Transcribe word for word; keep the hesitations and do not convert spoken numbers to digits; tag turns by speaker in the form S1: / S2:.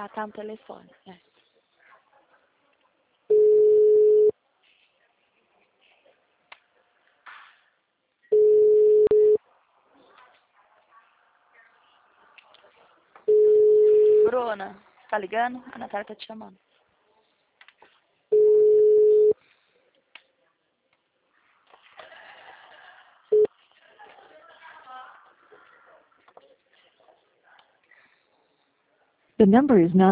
S1: Ah, tá no telefone. É. Bruna, tá ligando? A Natália tá te chamando.
S2: The number is not